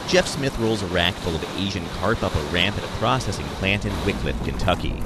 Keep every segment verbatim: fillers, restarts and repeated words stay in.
Jeff Smith rolls a rack full of Asian carp up a ramp at a processing plant in Wickliffe, Kentucky.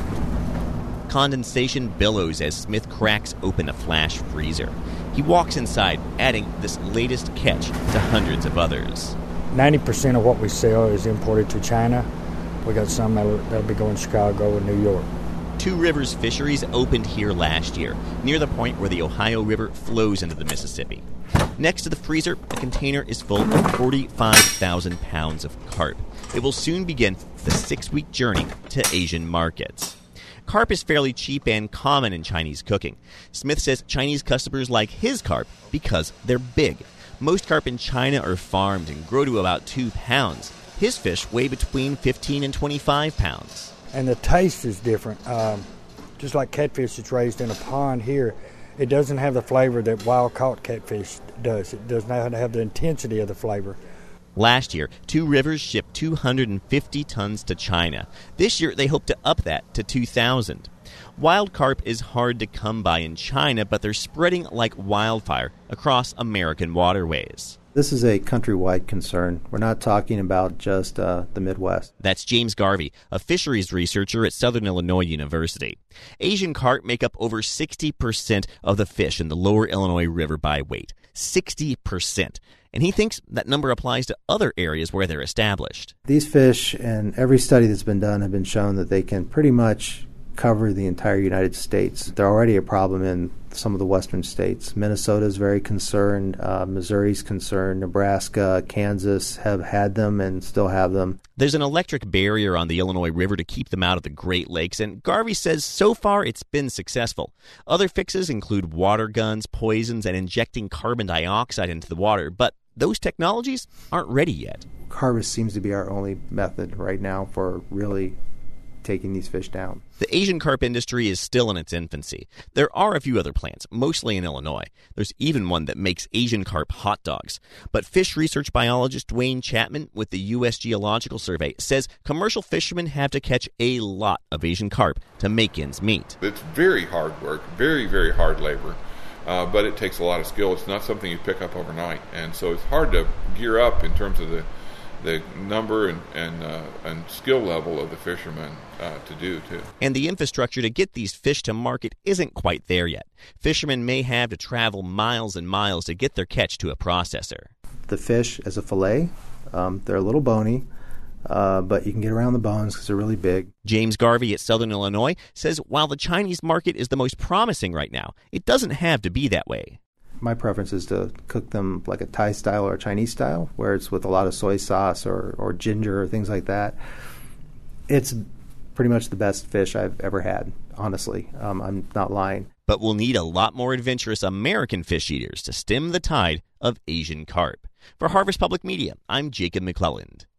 Condensation billows as Smith cracks open a flash freezer. He walks inside, adding this latest catch to hundreds of others. ninety percent of what we sell is imported to China. We got some that'll, that'll be going to Chicago and New York. Two Rivers Fisheries opened here last year, near the point where the Ohio River flows into the Mississippi. Next to the freezer, a container is full of forty-five thousand pounds of carp. It will soon begin the six-week journey to Asian markets. Carp is fairly cheap and common in Chinese cooking. Smith says Chinese customers like his carp because they're big. Most carp in China are farmed and grow to about two pounds. His fish weigh between fifteen and twenty-five pounds. And the taste is different. Um, just like catfish that's raised in a pond here, it doesn't have the flavor that wild-caught catfish does. It does not have the intensity of the flavor. Last year, Two Rivers shipped two hundred fifty tons to China. This year, they hope to up that to two thousand. Wild carp is hard to come by in China, but they're spreading like wildfire across American waterways. This is a countrywide concern. We're not talking about just uh, the Midwest. That's James Garvey, a fisheries researcher at Southern Illinois University. Asian carp make up over sixty percent of the fish in the lower Illinois River by weight. sixty percent. And he thinks that number applies to other areas where they're established. These fish, and every study that's been done, have been shown that they can pretty much cover the entire United States. They're already a problem in some of the western states. Minnesota's very concerned. Uh, Missouri's concerned. Nebraska, Kansas have had them and still have them. There's an electric barrier on the Illinois River to keep them out of the Great Lakes, and Garvey says so far it's been successful. Other fixes include water guns, poisons, and injecting carbon dioxide into the water, but those technologies aren't ready yet. Harvest seems to be our only method right now for really taking these fish down. The Asian carp industry is still in its infancy. There are a few other plants, mostly in Illinois. There's even one that makes Asian carp hot dogs. But fish research biologist Dwayne Chapman with the U S Geological Survey says commercial fishermen have to catch a lot of Asian carp to make ends meet. It's very hard work, very, very hard labor, uh, but it takes a lot of skill. It's not something you pick up overnight, and so it's hard to gear up in terms of the the number and and, uh, and skill level of the fishermen uh, to do, too. And the infrastructure to get these fish to market isn't quite there yet. Fishermen may have to travel miles and miles to get their catch to a processor. The fish, as a fillet, um, they're a little bony, uh, but you can get around the bones because they're really big. James Garvey at Southern Illinois says while the Chinese market is the most promising right now, it doesn't have to be that way. My preference is to cook them like a Thai style or a Chinese style, where it's with a lot of soy sauce or, or ginger or things like that. It's pretty much the best fish I've ever had, honestly. Um, I'm not lying. But we'll need a lot more adventurous American fish eaters to stem the tide of Asian carp. For Harvest Public Media, I'm Jacob McClelland.